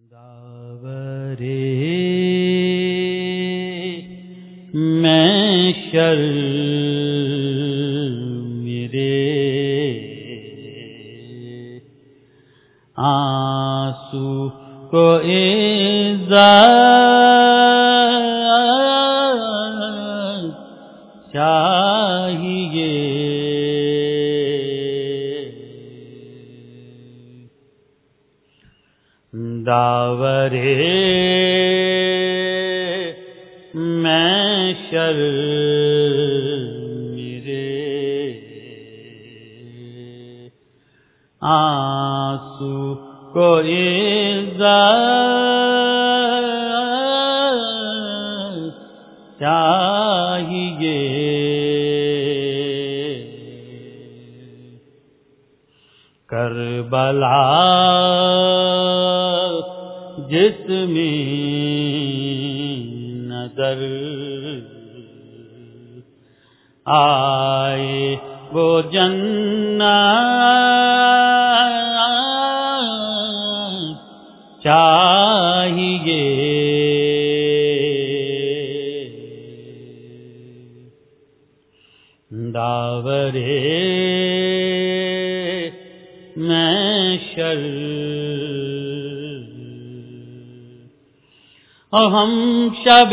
داورے میں شر میرے آنسو کو عزت چاہیے داورے میں شر میرے آنسو کو عزت چاہیے کربلا جس میں نظر آئے وہ جنت چاہیے داورے میں شر ہم شب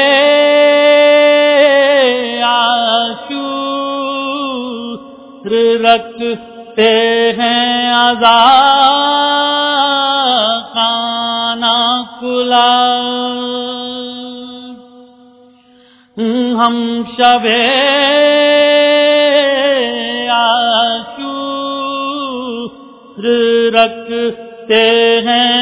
عاشور رکھتے ہیں عزاء خانہ کھلا ہم شب عاشور رکھتے ہیں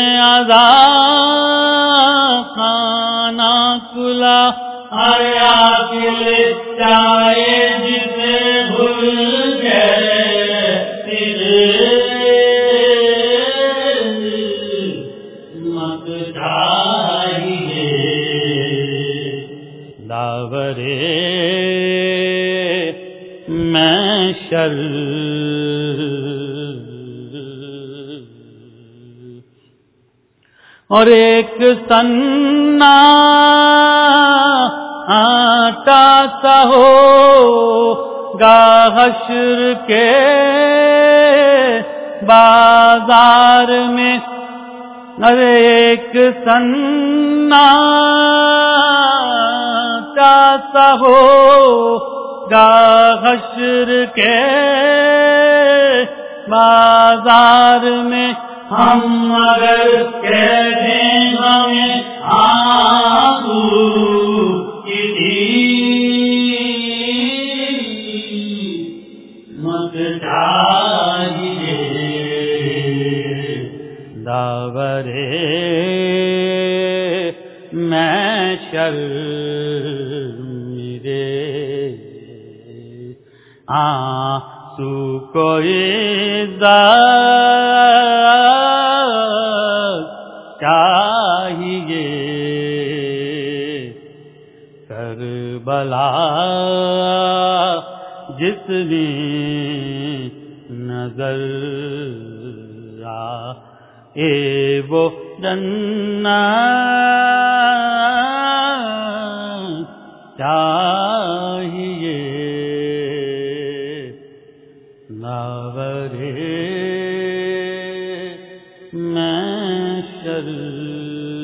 عزاء خانہ کھلا آیا دل چاہے جسے بھول گئے مت چاہیے داورے میں شر اور ایک سناٹا سا ہوگا حشر کے بازار میں ایک سناٹا سا ہوگا حشر کے بازار میں ہم اگر کہہ دیں ہمیں آنسو کی مت چاہیے داورے میں شر میرے آنسو کو عزت چاہیے کربلا جس میں نظر آئے وہ جنت چاہیے داورے میں شر